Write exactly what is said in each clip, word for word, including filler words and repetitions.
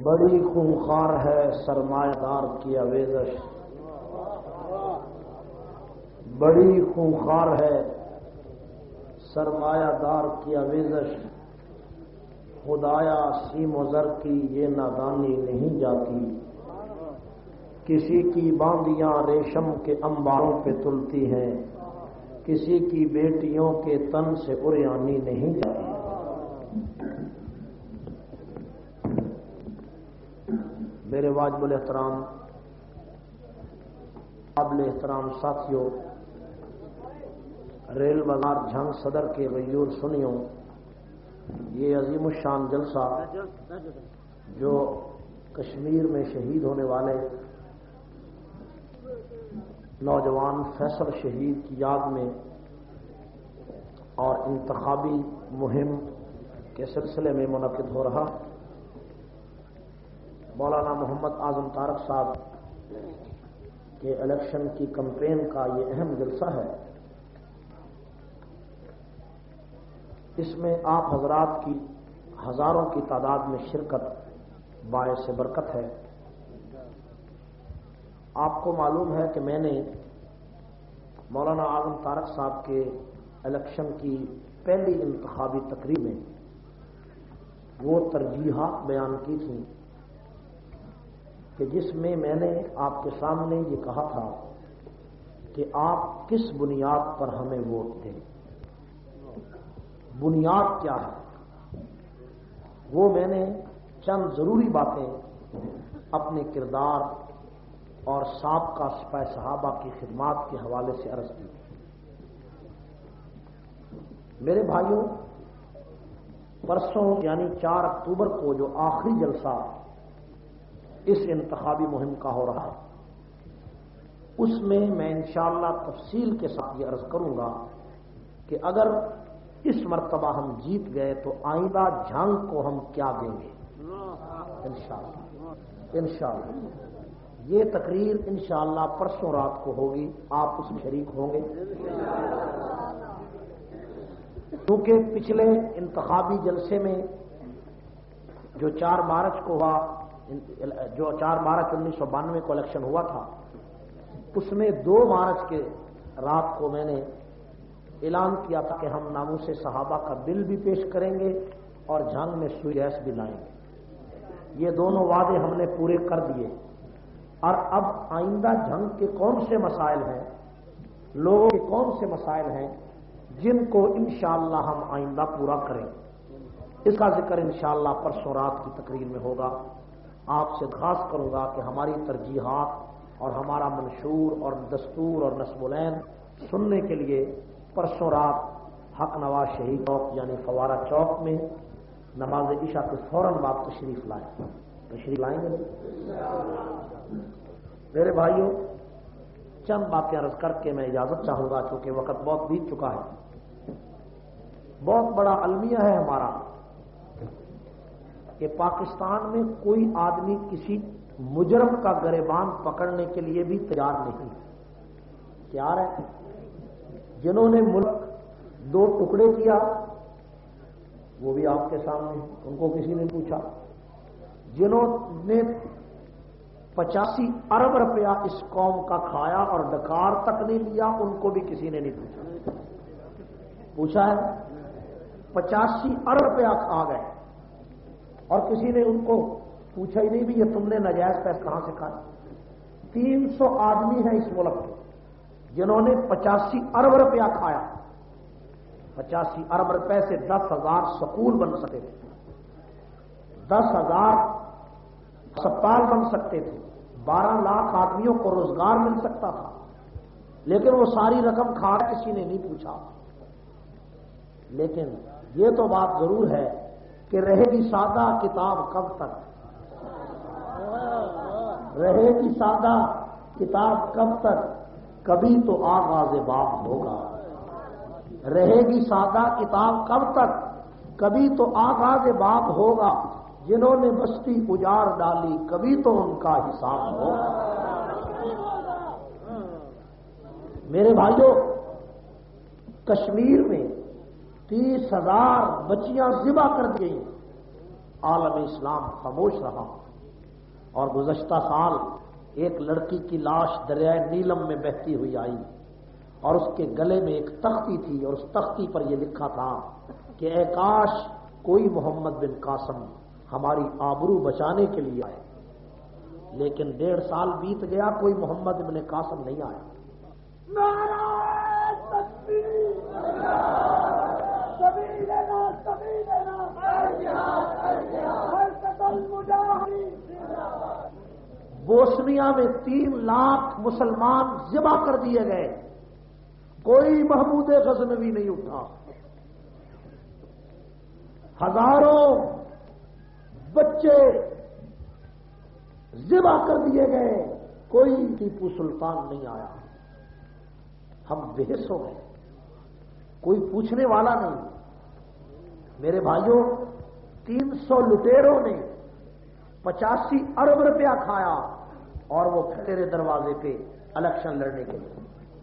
بڑی خونخوار ہے سرمایہ دار کی آویزش، بڑی خونخوار ہے سرمایہ دار کی آویزش، خدایا سیم و زر کی یہ نادانی نہیں جاتی، کسی کی باندیاں ریشم کے انباروں پہ تلتی ہیں، کسی کی بیٹیوں کے تن سے اریانی نہیں جاتی۔ میرے واجب الاحترام قابل احترام ساتھیوں، ریل بازار جھنگ صدر کے غیور سنیوں، یہ عظیم الشان جلسہ جو کشمیر میں شہید ہونے والے نوجوان فیصل شہید کی یاد میں اور انتخابی مہم کے سلسلے میں منعقد ہو رہا، مولانا محمد اعظم طارق صاحب کے الیکشن کی کمپین کا یہ اہم جلسہ ہے۔ اس میں آپ حضرات کی ہزاروں کی تعداد میں شرکت باعث برکت ہے۔ آپ کو معلوم ہے کہ میں نے مولانا اعظم طارق صاحب کے الیکشن کی پہلی انتخابی تقریب میں وہ ترجیحات بیان کی تھیں کہ جس میں میں نے آپ کے سامنے یہ کہا تھا کہ آپ کس بنیاد پر ہمیں ووٹ دیں، بنیاد کیا ہے۔ وہ میں نے چند ضروری باتیں اپنے کردار اور سابقہ سپہ صحابہ کی خدمات کے حوالے سے عرض کی۔ میرے بھائیوں، پرسوں یعنی چار اکتوبر کو جو آخری جلسہ اس انتخابی مہم کا ہو رہا ہے، اس میں میں انشاءاللہ تفصیل کے ساتھ یہ عرض کروں گا کہ اگر اس مرتبہ ہم جیت گئے تو آئندہ جھنگ کو ہم کیا دیں گے انشاءاللہ انشاءاللہ یہ تقریر انشاءاللہ پرسوں رات کو ہوگی، آپ اس میں شریک ہوں گے۔ کیونکہ پچھلے انتخابی جلسے میں جو چار مارچ کو ہوا جو چار مارچ انیس سو بانوے کو الیکشن ہوا تھا، اس میں دو مارچ کے رات کو میں نے اعلان کیا تھا کہ ہم ناموس صحابہ کا بل بھی پیش کریں گے اور جھنگ میں سوئی گیس بھی لائیں گے۔ یہ دونوں وعدے ہم نے پورے کر دیے، اور اب آئندہ جھنگ کے کون سے مسائل ہیں، لوگوں کے کون سے مسائل ہیں جن کو انشاءاللہ ہم آئندہ پورا کریں، اس کا ذکر انشاءاللہ پرسوں رات کی تقریر میں ہوگا۔ آپ سے درخواست کروں گا کہ ہماری ترجیحات اور ہمارا منشور اور دستور اور نصب العین سننے کے لیے پرسوں رات حق نواز شہید چوک یعنی فوارہ چوک میں نماز عشاء کے فوراً بعد تشریف لائیں تشریف لائیں گے میرے بھائیوں، چند باتیں عرض کر کے میں اجازت چاہوں گا، چونکہ وقت بہت بیت چکا ہے۔ بہت بڑا المیہ ہے ہمارا کہ پاکستان میں کوئی آدمی کسی مجرم کا گریبان پکڑنے کے لیے بھی تیار نہیں تیار ہے۔ جنہوں نے ملک دو ٹکڑے کیا وہ بھی آپ کے سامنے، ان کو کسی نے پوچھا۔ جنہوں نے پچاسی ارب روپیہ اس قوم کا کھایا اور ڈکار تک نہیں لیا، ان کو بھی کسی نے نہیں پوچھا پوچھا ہے پچاسی ارب روپیہ کھا گئے اور کسی نے ان کو پوچھا ہی نہیں بھی یہ تم نے ناجائز پیسے کہاں سے کھائے۔ تین سو آدمی ہیں اس ملک کے جنہوں نے پچاسی ارب روپیہ کھایا۔ پچاسی ارب روپے سے دس ہزار سکول بن سکتے تھے، دس ہزار اسپتال بن سکتے تھے، بارہ لاکھ آدمیوں کو روزگار مل سکتا تھا، لیکن وہ ساری رقم کھا کسی نے نہیں پوچھا۔ لیکن یہ تو بات ضرور ہے کہ رہے گی سادہ کتاب کب تک، رہے گی سادہ کتاب کب تک، کبھی تو آغاز باب ہوگا۔ رہے گی سادہ کتاب کب تک، کبھی تو آغاز باب ہوگا۔ جنہوں نے بستی اجاڑ ڈالی کبھی تو ان کا حساب ہوگا۔ میرے بھائیوں، کشمیر میں تیس ہزار بچیاں ذبح کر دی گئی عالم اسلام خاموش رہا اور گزشتہ سال ایک لڑکی کی لاش دریائے نیلم میں بہتی ہوئی آئی اور اس کے گلے میں ایک تختی تھی اور اس تختی پر یہ لکھا تھا کہ اے کاش کوئی محمد بن قاسم ہماری آبرو بچانے کے لیے آئے، لیکن ڈیڑھ سال بیت گیا، کوئی محمد بن قاسم نہیں آیا۔ نعرہ تکبیر، سبیلنا سبیلنا، حرکت المجاہدین۔ بوسنیا میں تین لاکھ مسلمان ذبح کر دیے گئے، کوئی محمود غزنوی نہیں اٹھا۔ ہزاروں بچے ذبح کر دیے گئے، کوئی ٹیپو سلطان نہیں آیا۔ ہم بحث ہو گئے، کوئی پوچھنے والا نہیں۔ میرے بھائیوں، تین سو لٹیروں نے پچاسی ارب روپیہ کھایا اور وہ تیرے دروازے پہ الیکشن لڑنے کے لیے۔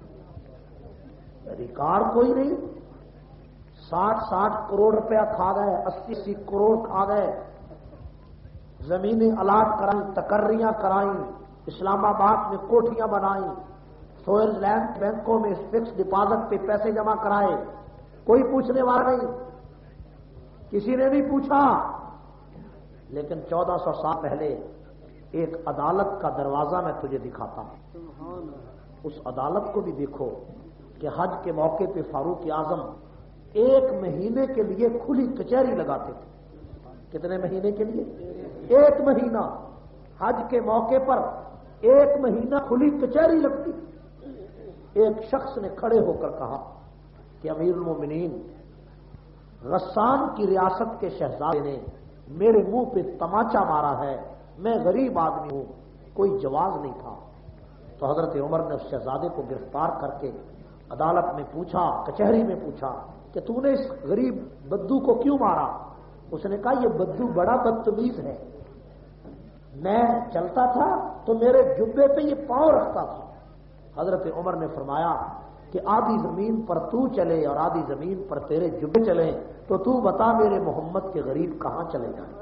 ریکارڈ کوئی نہیں، ساٹھ ساٹھ کروڑ روپیہ کھا گئے، اسی اسی کروڑ کھا گئے، زمینیں الاٹ کرائیں، تقرریاں کرائیں، اسلام آباد میں کوٹھیاں بنائیں، سوئٹزر لینڈ بینکوں میں فکس ڈپازٹ پہ پیسے جمع کرائے، کوئی پوچھنے والا نہیں، کسی نے نہیں پوچھا۔ لیکن چودہ سو سال پہلے ایک عدالت کا دروازہ میں تجھے دکھاتا ہوں، اس عدالت کو بھی دیکھو کہ حج کے موقع پہ فاروق اعظم ایک مہینے کے لیے کھلی کچہری لگاتے تھے۔ کتنے مہینے کے لیے؟ ایک مہینہ۔ حج کے موقع پر ایک مہینہ کھلی کچہری لگتی۔ ایک شخص نے کھڑے ہو کر کہا کہ امیر المومنین، غسان کی ریاست کے شہزادے نے میرے منہ پہ تماچا مارا ہے، میں غریب آدمی ہوں۔ کوئی جواز نہیں تھا، تو حضرت عمر نے اس شہزادے کو گرفتار کر کے عدالت میں پوچھا، کچہری میں پوچھا کہ تو نے اس غریب بدو کو کیوں مارا؟ اس نے کہا یہ بدو بڑا بدتمیز ہے، میں چلتا تھا تو میرے جبے پہ یہ پاؤں رکھتا تھا۔ حضرت عمر نے فرمایا کہ آدھی زمین پر تو چلے اور آدھی زمین پر تیرے جبے چلے تو تو بتا میرے محمد کے غریب کہاں چلے جائیں؟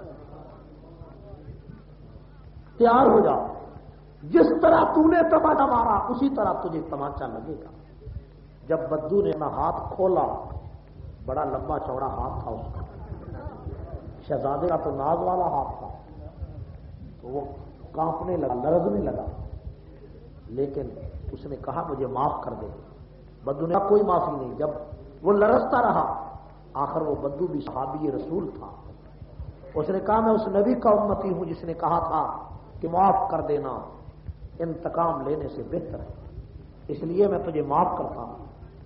تیار ہو جا، جس طرح تو نے تماچا مارا اسی طرح تجھے تماچا لگے گا۔ جب بدو نے اپنا ہاتھ کھولا، بڑا لمبا چوڑا ہاتھ تھا اس کا، شہزادے کا تو ناز والا ہاتھ تھا، تو وہ کانپنے لگا، لرزنے لگا، لیکن اس نے کہا مجھے معاف کر دے۔ بدو نے کہا کوئی معافی نہیں۔ جب وہ لرزتا رہا، آخر وہ بدو بھی صحابی رسول تھا، اس نے کہا میں اس نبی کا امتی ہوں جس نے کہا تھا کہ معاف کر دینا انتقام لینے سے بہتر ہے، اس لیے میں تجھے معاف کرتا ہوں۔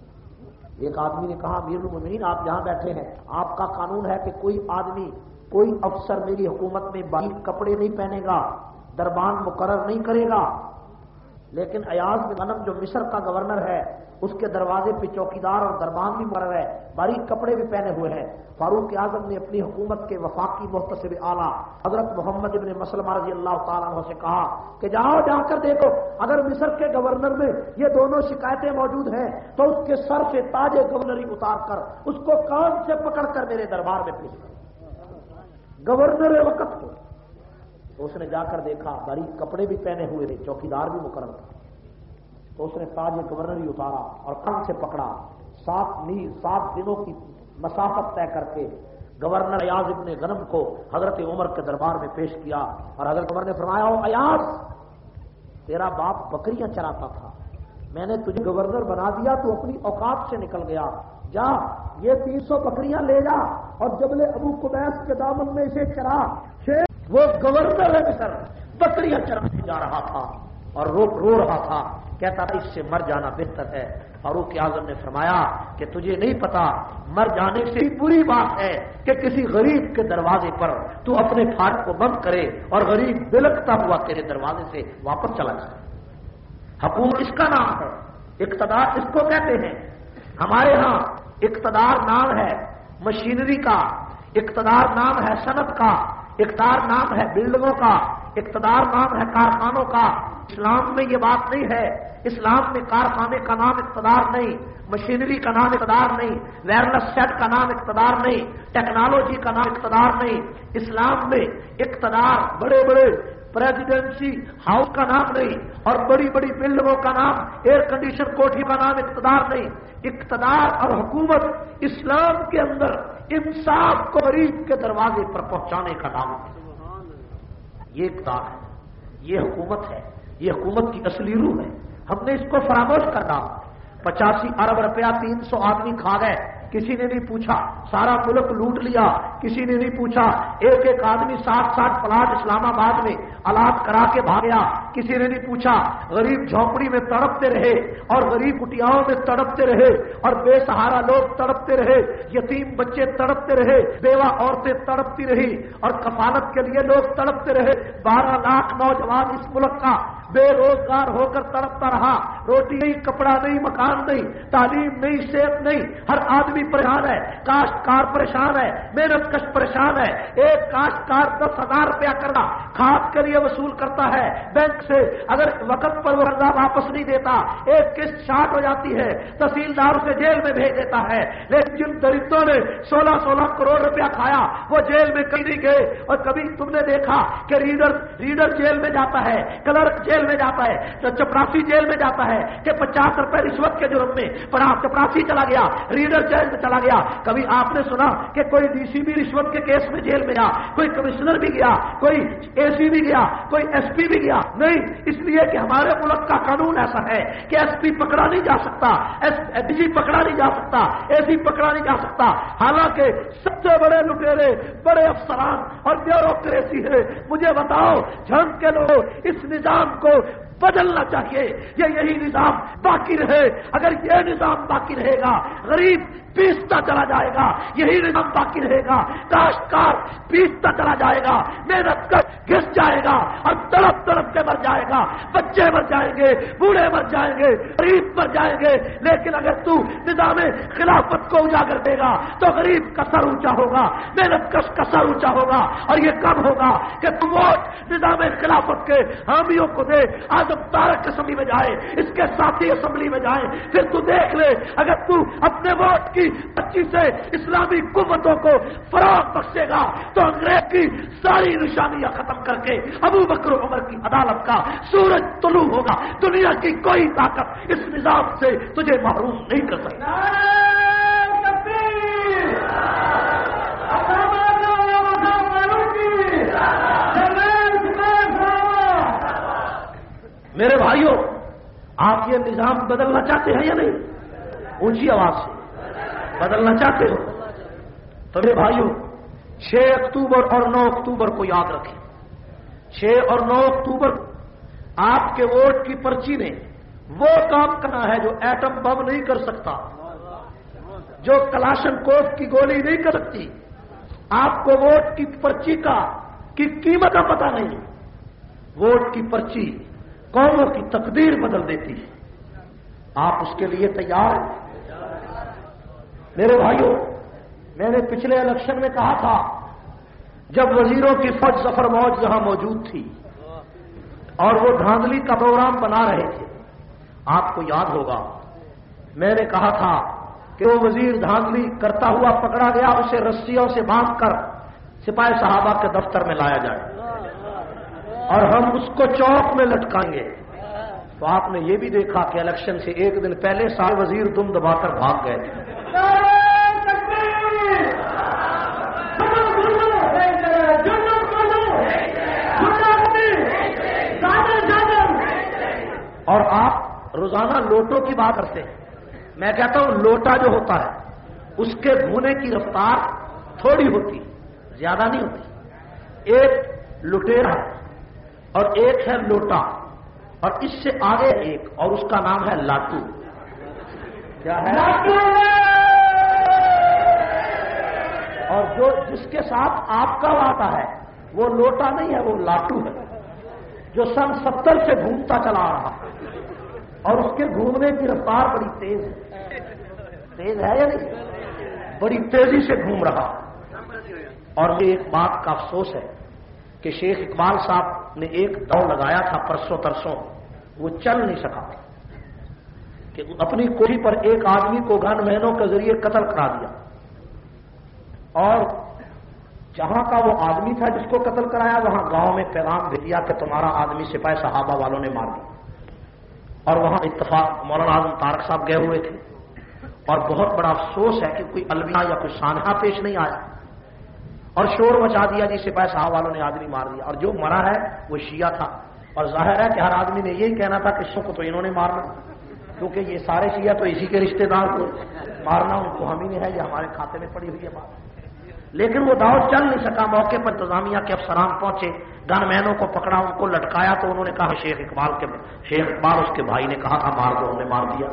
ایک آدمی نے کہا امیر المومنین آپ جہاں بیٹھے ہیں، آپ کا قانون ہے کہ کوئی آدمی، کوئی افسر میری حکومت میں باریک کپڑے نہیں پہنے گا، دربان مقرر نہیں کرے گا، لیکن ایاز بن غنم جو مصر کا گورنر ہے اس کے دروازے پہ چوکیدار اور دربان بھی مقرر ہے، باریک کپڑے بھی پہنے ہوئے ہیں۔ فاروق اعظم نے اپنی حکومت کے وفاقی محتسب اعلیٰ حضرت محمد ابن مسلمہ رضی اللہ تعالیٰ عنہ سے کہا کہ جاؤ جا کر دیکھو، اگر مصر کے گورنر میں یہ دونوں شکایتیں موجود ہیں تو اس کے سر سے تاج گورنری اتار کر اس کو کان سے پکڑ کر میرے دربار میں پیش کر، گورنر وقت کو۔ تو اس نے جا کر دیکھا، باریک کپڑے بھی پہنے ہوئے تھے، چوکیدار بھی مقرر تھا، تو اس نے تاج گورنری اتارا اور کان سے پکڑا، سات نیل سات دنوں کی مسافت طے کر کے گورنر ایاز ابن غنم کو حضرت عمر کے دربار میں پیش کیا، اور حضرت عمر نے فرمایا او ایاز، تیرا باپ بکریاں چراتا تھا، میں نے تجھے گورنر بنا دیا، تو اپنی اوقات سے نکل گیا، جا یہ تین سو بکریاں لے جا اور جبل ابو قبیس کے دامن میں اسے چرا۔ وہ گورنر ہے مصر، بکریاں چرانے جا رہا تھا اور رو رو رہا تھا، کہتا تھا اس سے مر جانا بہتر ہے۔ فاروق اعظم نے فرمایا کہ تجھے نہیں پتا مر جانے سے بری بات ہے کہ کسی غریب کے دروازے پر تو اپنے پھاٹ کو بند کرے اور غریب بلکتا ہوا تیرے دروازے سے واپس چلا جائے۔ حکومت اس کا نام ہے، اقتدار اس کو کہتے ہیں۔ ہمارے ہاں اقتدار نام ہے مشینری کا، اقتدار نام ہے صنعت کا، اقتدار نام ہے بلڈنگوں کا، اقتدار نام ہے کارخانوں کا، اسلام میں یہ بات نہیں ہے۔ اسلام میں کارخانے کا نام اقتدار نہیں، مشینری کا نام اقتدار نہیں، وائرلیس سیٹ کا نام اقتدار نہیں، ٹیکنالوجی کا نام اقتدار نہیں۔ اسلام میں اقتدار بڑے بڑے پریزیڈنسی ہاؤس کا نام نہیں، اور بڑی بڑی بلڈنگوں کا نام، ایئر کنڈیشن کوٹھی کا نام اقتدار نہیں۔ اقتدار اور حکومت اسلام کے اندر انصاف کو غریب کے دروازے پر پہنچانے کا نام ہے۔ یہ اقتدار ہے، یہ حکومت ہے، یہ حکومت کی اصلی روح ہے۔ ہم نے اس کو فراموش کرنا۔ پچاسی ارب روپیہ تین سو آدمی کھا گئے، کسی نے نہیں پوچھا، سارا ملک لوٹ لیا، کسی نے نہیں پوچھا، ایک ایک آدمی ساٹھ ساٹھ پلاٹ اسلام آباد میں آلات کرا کے بھاگیا، کسی نے نہیں پوچھا، غریب جھونپڑی میں تڑپتے رہے اور غریب کٹیاؤں میں تڑپتے رہے اور بے سہارا لوگ تڑپتے رہے، یتیم بچے تڑپتے رہے، بیوہ عورتیں تڑپتی رہی اور کفالت کے لیے لوگ تڑپتے رہے۔ بارہ لاکھ نوجوان اس ملک کا بے روزگار ہو کر تڑپتا رہا، روٹی نہیں، کپڑا نہیں، مکان نہیں، تعلیم نہیں، صحت نہیں، ہر آدمی پریشان ہے، کاشتکار پریشان ہے، محنت کش پریشان ہے۔ ایک کاشتکار دس ہزار روپیہ کرنا کھاد کے لیے وصول کرتا ہے بینک سے، اگر وقت پر وہ قرضہ واپس نہیں دیتا، ایک قسط شارٹ ہو جاتی ہے، تحصیلدار اسے جیل میں بھیج دیتا ہے۔ لیکن جن درندوں نے سولہ سولہ کروڑ روپیہ کھایا وہ جیل میں کہیں نہیں گئے۔ اور کبھی تم نے دیکھا کہ ریڈر ریڈر جیل میں جاتا ہے، کلرک جیل میں جاتا ہے، تو چپراسی جیل میں جاتا ہے کہ پچاس روپے رشوت کے جرم میں پڑا، چپراسی چلا گیا، ریڈر جیل میں چلا گیا۔ کبھی آپ نے سنا کہ کوئی ڈی سی بھی رشوت کے کیس میں جیل میں گیا، کوئی کمشنر بھی گیا، کوئی اے سی بھی گیا، کوئی ایس پی بھی گیا؟ نہیں، اس لیے کہ ہمارے ملک کا قانون ایسا ہے کہ ایس پی پکڑا نہیں جا سکتا، ڈی جی پکڑا نہیں جا سکتا، اے سی پکڑا نہیں جا سکتا۔ حالانکہ سب سے بڑے لٹیرے بڑے افسران اور بیوروکریسی ہے۔ مجھے بتاؤ، جھنگ کے لوگ اس نظام کو بدلنا چاہیے، یہ یہی نظام باقی رہے۔ اگر یہ نظام باقی رہے گا، غریب پیستا چلا جائے گا، یہی نظام باقی رہے گا، کاشتکار پیستا چلا جائے گا، محنت کر گھس جائے گا اور تڑپ تڑپ کے مر جائے گا، بچے مر جائیں گے، بوڑھے مر جائیں گے، غریب مر جائیں گے۔ لیکن اگر تو نظام خلافت کو اجاگر دے گا تو غریب کا سر اونچا ہوگا، محنت کش کا سر اونچا ہوگا۔ اور یہ کب ہوگا کہ تم ووٹ نظام خلافت کے حامیوں کو دے۔ آدم تارک اسمبلی میں جائے، اس کے ساتھی اسمبلی میں جائیں، پھر تو دیکھ لے، اگر تو اپنے ووٹ کی پچیس سے اسلامی قوتوں کو فروغ بخشے گا تو انگریز کی ساری نشانیاں ختم کر کے ابو بکر و عمر کی عدالت کا سورج طلوع ہوگا۔ دنیا کی کوئی طاقت اس نظام سے تجھے محروم نہیں کر سکتی۔ میرے بھائیوں، آپ یہ نظام بدلنا چاہتے ہیں یا نہیں؟ اونچی آواز سے بدلنا چاہتے ہو تو میرے بھائیوں، چھ اکتوبر اور نو اکتوبر کو یاد رکھیں۔ چھ اور نو اکتوبر آپ کے ووٹ کی پرچی نے وہ کام کرنا ہے جو ایٹم بم نہیں کر سکتا، جو کلاشن کوف کی گولی نہیں کر سکتی۔ آپ کو ووٹ کی پرچی کا کی قیمت کا پتہ نہیں۔ ووٹ کی پرچی قوموں کی تقدیر بدل دیتی ہے۔ آپ اس کے لیے تیار ہیں؟ میرے بھائیوں، میں نے پچھلے الیکشن میں کہا تھا، جب وزیروں کی فوج ظفر موج یہاں موجود تھی اور وہ دھاندلی کا پروگرام بنا رہے تھے، آپ کو یاد ہوگا میں نے کہا تھا کہ وہ وزیر دھاندلی کرتا ہوا پکڑا گیا، اسے رسیوں سے باندھ کر سپاہی صحابہ کے دفتر میں لایا جائے اور ہم اس کو چوک میں لٹکائیں گے۔ تو آپ نے یہ بھی دیکھا کہ الیکشن سے ایک دن پہلے سارے وزیر دم دبا کر بھاگ گئے تھے۔ اور آپ روزانہ لوٹوں کی بات کرتے ہیں، میں کہتا ہوں لوٹا جو ہوتا ہے اس کے گھومنے کی رفتار تھوڑی ہوتی، زیادہ نہیں ہوتی۔ ایک لٹیرا اور ایک ہے لوٹا، اور اس سے آگے ایک، اور اس کا نام ہے لاٹو۔ کیا ہے؟ اور جو جس کے ساتھ آپ کا وعدہ ہے وہ لوٹا نہیں ہے، وہ لاٹو ہے، جو سن ستر سے گھومتا چلا آ رہا اور اس کے گھومنے کی رفتار بڑی تیز ہے۔ تیز ہے یا نہیں؟ بڑی تیزی سے گھوم رہا۔ اور یہ ایک بات کا افسوس ہے کہ شیخ اقبال صاحب نے ایک دو لگایا تھا پرسوں ترسوں، وہ چل نہیں سکا کہ اپنی کوٹھی پر ایک آدمی کو گن مینوں کے ذریعے قتل کرا دیا، اور جہاں کا وہ آدمی تھا جس کو قتل کرایا وہاں گاؤں میں پیغام بھیج دیا کہ تمہارا آدمی سپاہی صحابہ والوں نے مار دیا، اور وہاں اتفاق مولانا اعظم طارق صاحب گئے ہوئے تھے، اور بہت بڑا افسوس ہے کہ کوئی المیہ یا کوئی سانحہ پیش نہیں آیا، اور شور مچا دیا جی سپاہی صاحب والوں نے آدمی مار دیا، اور جو مرا ہے وہ شیعہ تھا، اور ظاہر ہے کہ ہر آدمی نے یہی کہنا تھا کہ شیعوں کو تو انہوں نے مارنا، کیونکہ یہ سارے شیعہ تو اسی کے رشتہ دار کو مارنا ان کو ہم ہی نہیں ہے، یہ ہمارے کھاتے میں پڑی ہوئی ہے بات۔ لیکن وہ داؤ چل نہیں سکا، موقع پر انتظامیہ کے افسران پہنچے، گن مینوں کو پکڑا، ان کو لٹکایا، تو انہوں نے کہا شیخ اقبال کے شیخ اقبال اس کے بھائی نے کہا تھا مار دو، انہوں نے مار دیا۔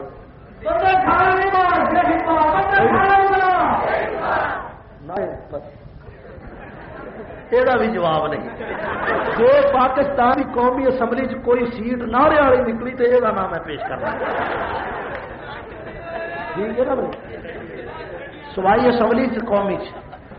یہ بھی جواب نہیں، جو پاکستانی قومی اسمبلی چ کوئی سیٹ نعرے والی نکلی تو یہ نام میں پیش کرنا ٹھیک ہے نا بھائی، صوبائی اسمبلی چ قومی چ۔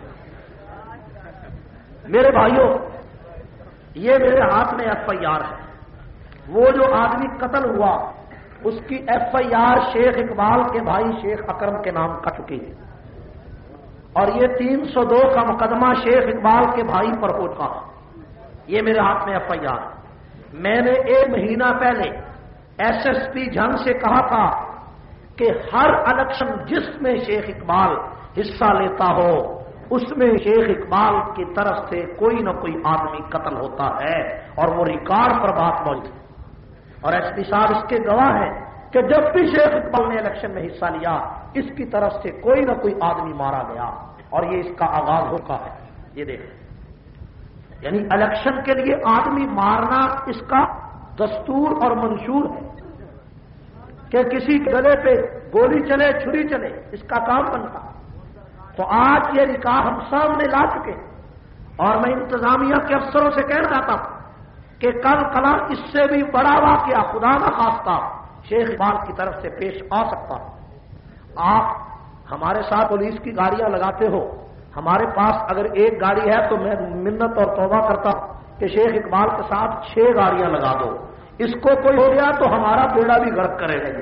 میرے بھائیوں، یہ میرے ہاتھ میں ایف آئی آر ہے، وہ جو آدمی قتل ہوا اس کی ایف آئی آر شیخ اقبال کے بھائی شیخ اکرم کے نام کر چکی ہے، اور یہ تین سو دو کا مقدمہ شیخ اقبال کے بھائی پر ہو چکا، یہ میرے ہاتھ میں ایف آئی آر۔ میں نے ایک مہینہ پہلے ایس ایس پی جھنگ سے کہا تھا کہ ہر الیکشن جس میں شیخ اقبال حصہ لیتا ہو اس میں شیخ اقبال کی طرف سے کوئی نہ کوئی آدمی قتل ہوتا ہے، اور وہ ریکارڈ پر بات موجود ہے، اور ایس پی صاحب اس کے گواہ ہیں کہ جب بھی شیخ اقبال نے الیکشن میں حصہ لیا اس کی طرف سے کوئی نہ کوئی آدمی مارا گیا، اور یہ اس کا آغاز ہو چکا ہے۔ یہ دیکھ، یعنی الیکشن کے لیے آدمی مارنا اس کا دستور اور منشور ہے کہ کسی کے گلے پہ گولی چلے چھری چلے، اس کا کام بنتا۔ تو آج یہ ریکارڈ ہم سامنے لا چکے، اور میں انتظامیہ کے افسروں سے کہنا چاہتا ہوں کہ کل کلا اس سے بھی بڑا واقعہ خدا نہ خواستہ شیخ اقبال کی طرف سے پیش آ سکتا ہے۔ آپ ہمارے ساتھ پولیس کی گاڑیاں لگاتے ہو، ہمارے پاس اگر ایک گاڑی ہے تو میں منت اور توبہ کرتا ہوں کہ شیخ اقبال کے ساتھ چھ گاڑیاں لگا دو، اس کو کوئی ہو گیا تو ہمارا بیڑا بھی غرق کرے گا،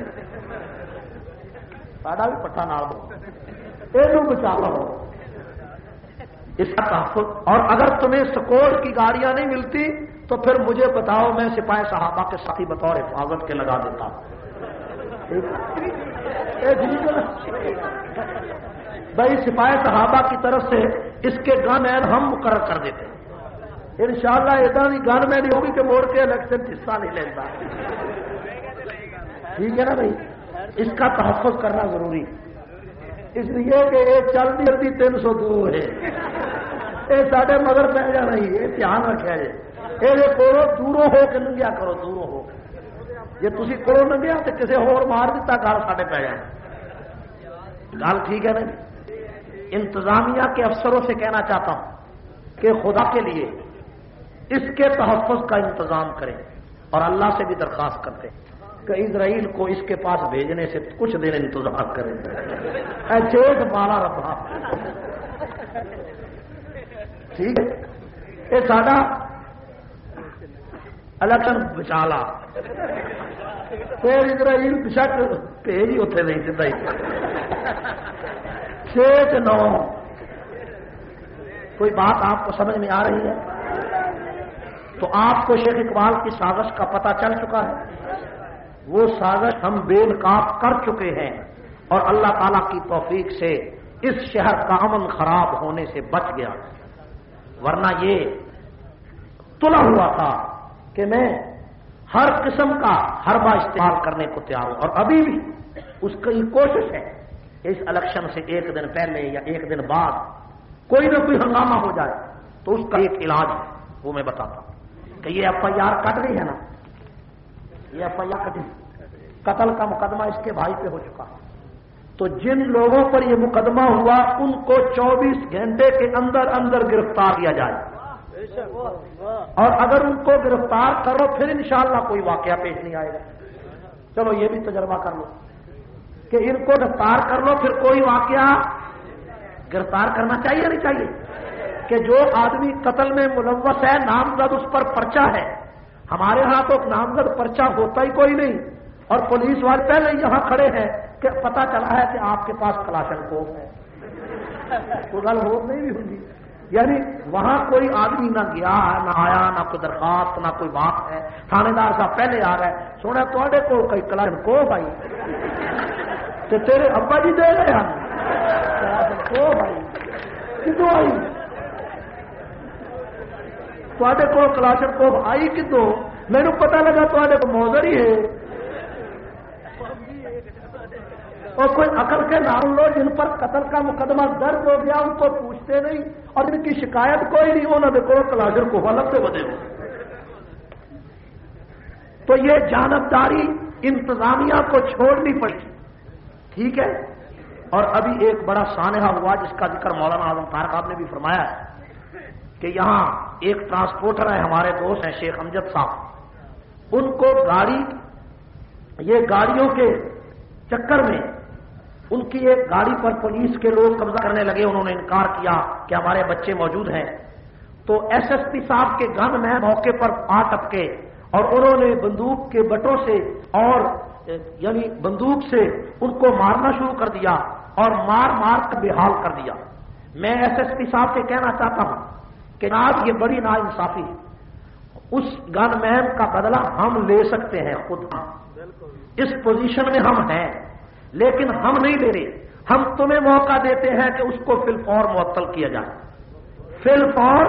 ساڈا بھی پٹھا نہ ہو، یہ بچا ہو اس کا تحفظ۔ اور اگر تمہیں سکوٹ کی گاڑیاں نہیں ملتی تو پھر مجھے بتاؤ، میں سپاہی صحابہ کے ساتھی بطور حفاظت کے لگا دیتا ہوں۔ بھائی سپاہی صحابہ کی طرف سے اس کے گن مین ہم مقرر کر دیتے ہیں، انشاءاللہ ادھر بھی گن مین نہیں ہوگی کہ موڑ کے الیکشن حصہ نہیں لیتا، ٹھیک ہے نا بھائی۔ اس کا تحفظ کرنا ضروری، اس لیے کہ یہ چلتی چلتی تین سو دو ہے، یہ سارے مگر پہ جانا ہی، یہ دھیان رکھا جائے، یہ کولو دوروں ہو کے ننگیا کرو، دوروں ہو جی تھی کولو ننگیا تو کسی ہور مار دیتا گل ساڈے پہ جانا، گل ٹھیک ہے نا۔ انتظامیہ کے افسروں سے کہنا چاہتا ہوں کہ خدا کے لیے اس کے تحفظ کا انتظام کریں، اور اللہ سے بھی درخواست کرتے ہیں کہ اسرائیل کو اس کے پاس بھیجنے سے کچھ دن انتظار کریں، اے چیز مالا ربا، ٹھیک ہے۔ یہ ساڈا الیکشن بچالا، پھر اسرائیل بشک بھیج ہی اتنے نہیں سیدھا ہی چھ نو۔ کوئی بات آپ کو سمجھ میں آ رہی ہے؟ تو آپ کو شیخ اقبال کی سازش کا پتہ چل چکا ہے، وہ سازش ہم بے نقاب کر چکے ہیں، اور اللہ تعالیٰ کی توفیق سے اس شہر کا امن خراب ہونے سے بچ گیا، ورنہ یہ تلا ہوا تھا کہ میں ہر قسم کا حربہ استعمال کرنے کو تیار ہوں، اور ابھی بھی اس کی کوشش ہے کہ اس الیکشن سے ایک دن پہلے یا ایک دن بعد کوئی نہ کوئی ہنگامہ ہو جائے، تو اس کا ایک علاج ہے، وہ میں بتاتا ہوں کہ یہ ایف آئی آر کٹ رہی ہے نا، یہ ایف آئی آر کٹی، قتل کا مقدمہ اس کے بھائی پہ ہو چکا ہے، تو جن لوگوں پر یہ مقدمہ ہوا ان کو چوبیس گھنٹے کے اندر اندر گرفتار کیا جائے، اور اگر ان کو گرفتار کرو پھر انشاءاللہ کوئی واقعہ پیش نہیں آئے گا۔ چلو یہ بھی تجربہ کر لو کہ ان کو گرفتار کر لو، پھر کوئی واقعہ گرفتار کرنا چاہیے نہیں چاہیے، کہ جو آدمی قتل میں ملوث ہے نامزد اس پر پرچہ ہے. ہمارے ہاں تو نامزد پرچہ ہوتا ہی کوئی نہیں اور پولیس والے پہلے یہاں کھڑے ہیں کہ پتہ چلا ہے کہ آپ کے پاس کلاشنکوف ہے. کوئی گل ہو نہیں بھی ہوگی. یعنی وہاں کوئی آدمی نہ گیا نہ آیا نہ کوئی درخواست نہ کوئی بات ہے. تھانے دار صاحب پہلے آ گئے سونا تے کو کوئی کلاشنکوف آئی تو تیرے ابا جی دے گئے ہم کلاشنکوف آئی کتوں آئی تے کو کلاشنکوف آئی کتوں میرے پتا لگا تے کو موزر ہی ہے. اور کوئی عقل کے نام لو جن پر قتل کا مقدمہ درج ہو گیا ان کو پوچھتے نہیں اور ان کی شکایت کوئی نہیں انہوں نے کو کلاشر کو الگ سے بدے ہو. تو یہ جانبداری انتظامیہ کو چھوڑنی پڑی. ٹھیک ہے. اور ابھی ایک بڑا سانحہ ہوا جس کا ذکر مولانا اعظم طارق صاحب نے بھی فرمایا ہے کہ یہاں ایک ٹرانسپورٹر ہے ہمارے دوست ہیں شیخ امجد صاحب. ان کو گاڑی یہ گاڑیوں کے چکر میں ان کی ایک گاڑی پر پولیس کے لوگ قبضہ کرنے لگے. انہوں نے انکار کیا کہ ہمارے بچے موجود ہیں. تو ایس ایس پی صاحب کے گن میں موقع پر آ ٹپکے اور انہوں نے بندوق کے بٹوں سے اور یعنی بندوق سے ان کو مارنا شروع کر دیا اور مار مار کر بے حال کر دیا. میں ایس ایس پی صاحب سے کہنا چاہتا ہوں کہ جناب یہ بڑی ناانصافی ہے. اس گن مین کا بدلہ ہم لے سکتے ہیں خود. اس پوزیشن میں ہم ہیں لیکن ہم نہیں لے رہے. ہم تمہیں موقع دیتے ہیں کہ اس کو فی الفور معطل کیا جائے. فی الفور.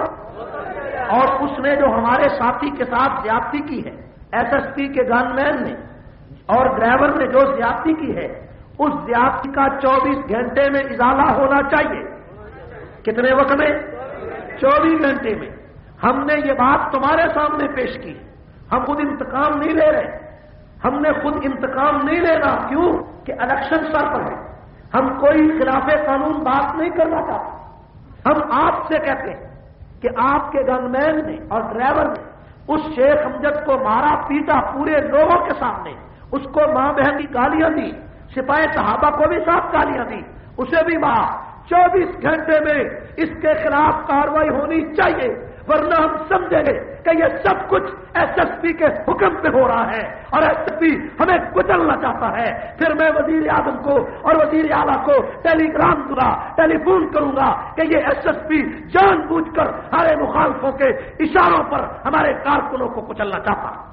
اور اس نے جو ہمارے ساتھی کے ساتھ زیادتی کی ہے ایس ایس پی کے گن مین نے اور ڈرائیور نے جو زیادتی کی ہے اس زیادتی کا چوبیس گھنٹے میں ازالہ ہونا چاہیے. کتنے وقت میں؟ چوبیس گھنٹے میں. ہم نے یہ بات تمہارے سامنے پیش کی. ہم خود انتقام نہیں لے رہے. ہم نے خود انتقام نہیں لینا. کیوں کہ الیکشن سر پر ہے. ہم کوئی خلاف قانون بات نہیں کرنا چاہتے. ہم آپ سے کہتے ہیں کہ آپ کے گن مین نے اور ڈرائیور نے اس شیخ امجد کو مارا پیٹا پورے لوگوں کے سامنے. اس کو ماں بہن کی گالیاں دی. سپاہی صحابہ کو بھی ساتھ گالیاں دی. اسے بھی مارا. چوبیس گھنٹے میں اس کے خلاف کاروائی ہونی چاہیے ورنہ ہم سمجھیں گے کہ یہ سب کچھ ایس ایس پی کے حکم پہ ہو رہا ہے اور ایس ایس پی ہمیں کچلنا چاہتا ہے. پھر میں وزیر اعظم کو اور وزیر اعلیٰ کو ٹیلی گرام دوں گا ٹیلی فون کروں گا کہ یہ ایس ایس پی جان بوجھ کر ہمارے مخالفوں کے اشاروں پر ہمارے کارکنوں کو کچلنا چاہتا ہے.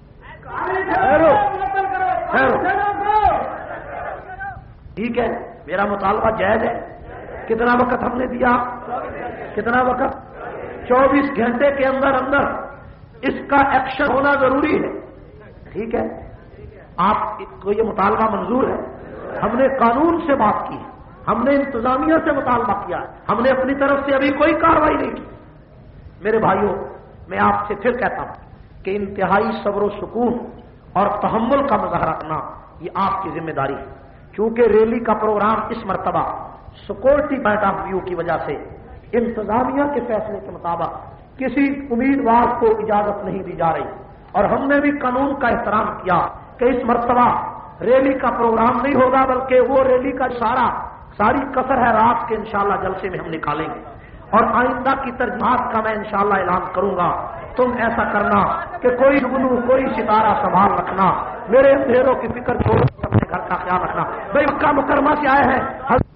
ٹھیک ہے میرا مطالبہ جائز ہے. کتنا وقت ہم نے دیا؟ کتنا وقت؟ چوبیس گھنٹے کے اندر اندر اس کا ایکشن ہونا ضروری ہے. ٹھیک ہے. آپ کو یہ مطالبہ منظور ہے؟ ہم نے قانون سے بات کی. ہم نے انتظامیہ سے مطالبہ کیا. ہم نے اپنی طرف سے ابھی کوئی کارروائی نہیں کی. میرے بھائیوں میں آپ سے پھر کہتا ہوں کہ انتہائی صبر و سکون اور تحمل کا مظاہرہ کرنا یہ آپ کی ذمہ داری ہے. چونکہ ریلی کا پروگرام اس مرتبہ سیکورٹی پوائنٹ آف ویو کی وجہ سے انتظامیہ کے فیصلے کے مطابق کسی امیدوار کو اجازت نہیں دی جا رہی اور ہم نے بھی قانون کا احترام کیا کہ اس مرتبہ ریلی کا پروگرام نہیں ہوگا بلکہ وہ ریلی کا سارا ساری کثر ہے رات کے انشاءاللہ جلسے میں ہم نکالیں گے اور آئندہ کی ترجیحات کا میں انشاءاللہ اعلان کروں گا. تم ایسا کرنا کہ کوئی جگنو کوئی ستارہ سنبھال رکھنا. میرے اندھیروں کی فکر چھوڑ اپنے گھر کا خیال رکھنا. بھائی مکہ مکرمہ سے آئے ہیں